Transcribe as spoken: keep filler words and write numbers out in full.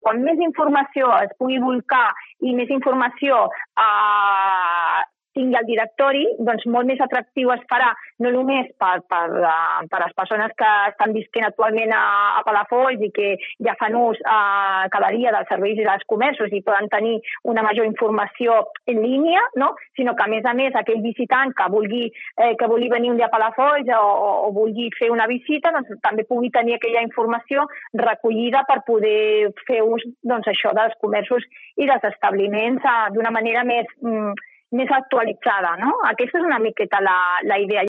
quan més informació es pugui volcar i més informació eh, tingui el directori, doncs molt més atractiu es farà, no només per, per, uh, per les persones que estan visquent actualment a, a Palafolls i que ja fan ús uh, cada dia dels serveis i dels comerços i poden tenir una major informació en línia, no? Sinó que, a més a més, aquell visitant que vulgui, eh, que vulgui venir un dia a Palafolls o, o vulgui fer una visita, doncs també pugui tenir aquella informació recollida per poder fer ús, doncs, això dels comerços i dels establiments uh, d'una manera més... Mm, més actualitzada, no? Aquesta és una miqueta la, la idea.